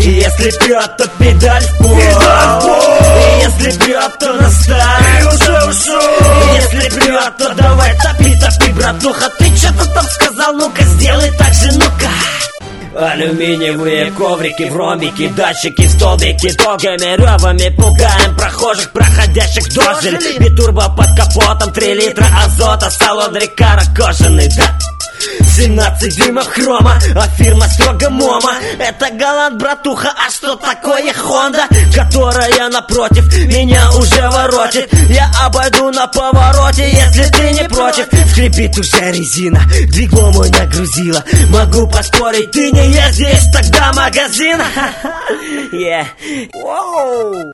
И если прет, то педаль в пол. И если прет, то на старт. И уже ушел. И если прет, то давай топи, топи, братуха. Ты что-то там сказал, ну-ка сделай так же, ну-ка. Алюминиевые коврики в ромбике, датчики, столбики, долгими ревами пугаем прохожих, проходящих дожили. Битурбо под капотом, 3 литра азота, салон Рикаро кожаный, да. 17 дюймов хрома, а фирма строго мома. Это Галант, братуха, а что такое Хонда? Которая напротив меня уже воротит. Я обойду на повороте, если ты не против. Скрипит уже резина, двигло мой нагрузила. Могу поспорить, ты не ездишь, тогда магазин. Yeah.